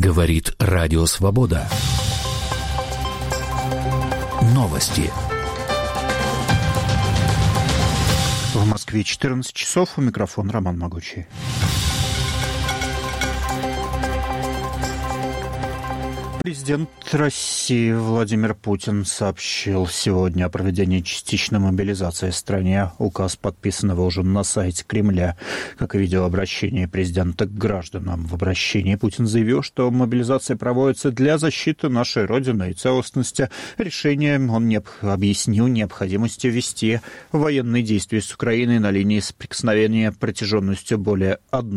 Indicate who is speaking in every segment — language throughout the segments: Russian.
Speaker 1: Говорит Радио Свобода. Новости.
Speaker 2: В Москве 14 часов. У микрофона Роман Могучий. Президент России Владимир Путин сообщил сегодня о проведении частичной мобилизации в стране. Указ, подписанного уже на сайте Кремля, как и видеообращение президента к гражданам. В обращении Путин заявил, что мобилизация проводится для защиты нашей Родины и целостности. Решением он объяснил необходимость ввести военные действия с Украиной на линии соприкосновения протяженностью более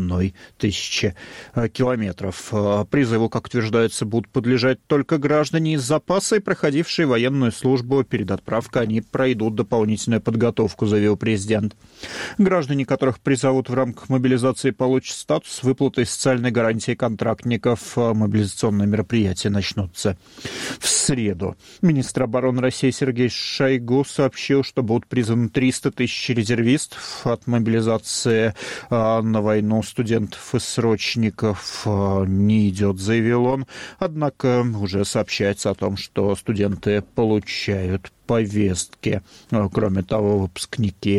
Speaker 2: 1000 километров. Призыву, как утверждается, будут подлежать только граждане из запаса и проходившие военную службу. Перед отправкой они пройдут дополнительную подготовку, заявил президент. Граждане, которых призовут в рамках мобилизации, получат статус выплаты и социальной гарантии контрактников. Мобилизационные мероприятия начнутся в среду. Министр обороны России Сергей Шойгу сообщил, что будут призваны 300 тысяч резервистов. От мобилизации на войну студентов и срочников не идет, заявил он. Однако уже сообщается о том, что студенты получают повестки. Кроме того, выпускники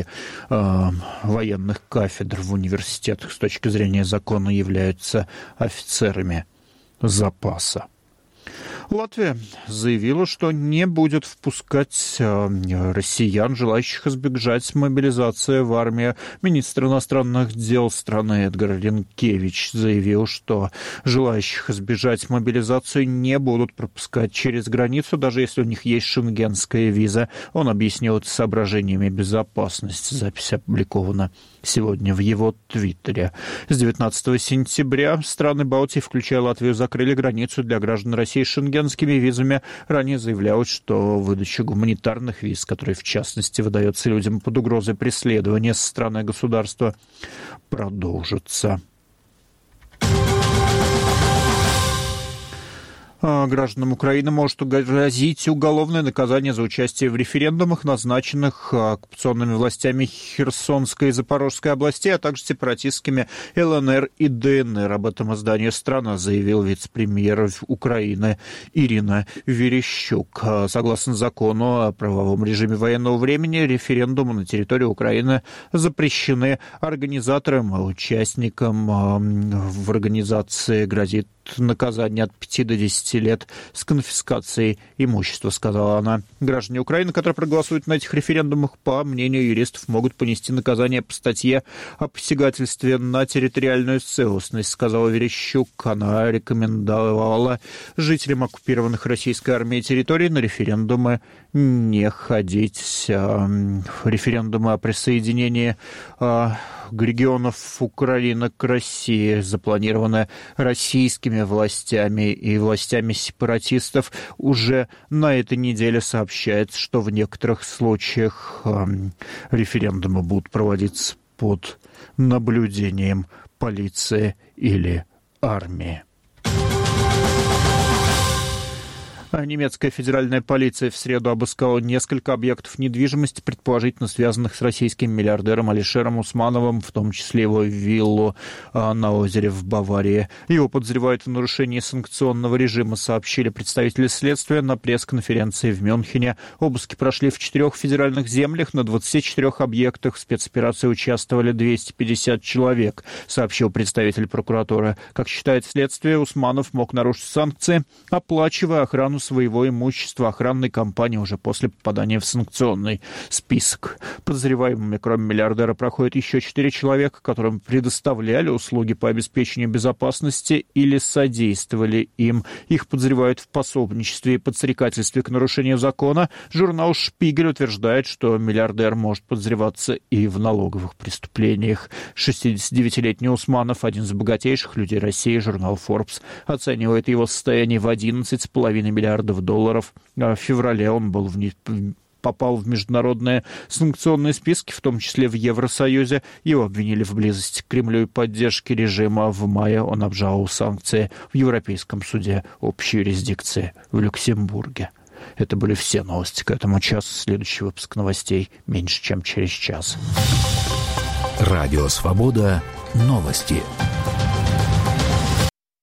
Speaker 2: военных кафедр в университетах с точки зрения закона являются офицерами запаса. Латвия заявила, что не будет впускать россиян, желающих избежать мобилизации в армию. Министр иностранных дел страны Эдгар Ринкевич заявил, что желающих избежать мобилизацию не будут пропускать через границу, даже если у них есть шенгенская виза. Он объяснил это соображениями безопасности. Запись опубликована сегодня в его твиттере. С 19 сентября страны Балтии, включая Латвию, закрыли границу для граждан России с шенгенскими визами. Ранее заявлялось, что выдача гуманитарных виз, которые, в частности, выдается людям под угрозой преследования со стороны государства, продолжится. Гражданам Украины может грозить уголовное наказание за участие в референдумах, назначенных оккупационными властями Херсонской и Запорожской областей, а также сепаратистскими ЛНР и ДНР. Об этом изданию «Страна» заявил вице-премьер Украины Ирина Верещук. Согласно закону о правовом режиме военного времени, референдумы на территории Украины запрещены. Организаторам и участникам в организации грозит наказание от 5 до 10 лет с конфискацией имущества, сказала она. Граждане Украины, которые проголосуют на этих референдумах, по мнению юристов, могут понести наказание по статье о посягательстве на территориальную целостность, сказала Верещук. Она рекомендовала жителям оккупированных российской армией территорий на референдумы не ходить. Референдумы о присоединении регионов Украины к России запланированы российскими властями и властями сепаратистов. Уже на этой неделе сообщается, что в некоторых случаях референдумы будут проводиться под наблюдением полиции или армии. Немецкая федеральная полиция в среду обыскала несколько объектов недвижимости, предположительно связанных с российским миллиардером Алишером Усмановым, в том числе его виллу на озере в Баварии. Его подозревают в нарушении санкционного режима, сообщили представители следствия на пресс-конференции в Мюнхене. Обыски прошли в 4 федеральных землях, на 24 объектах. В спецоперации участвовали 250 человек, сообщил представитель прокуратуры. Как считает следствие, Усманов мог нарушить санкции, оплачивая охрану своего имущества охранной компании уже после попадания в санкционный список. Подозреваемыми, кроме миллиардера, проходят еще 4 человека, которым предоставляли услуги по обеспечению безопасности или содействовали им. Их подозревают в пособничестве и подстрекательстве к нарушению закона. Журнал «Шпигель» утверждает, что миллиардер может подозреваться и в налоговых преступлениях. 69-летний Усманов, один из богатейших людей России, журнал Forbes оценивает его состояние в $11,5 миллиардов. В феврале он попал в международные санкционные списки, в том числе в Евросоюзе. Его обвинили в близости к Кремлю и поддержке режима. В мае он обжаловал санкции в Европейском суде общей юрисдикции в Люксембурге. Это были все новости к этому часу. Следующий выпуск новостей меньше, чем через час.
Speaker 1: Радио «Свобода». Новости.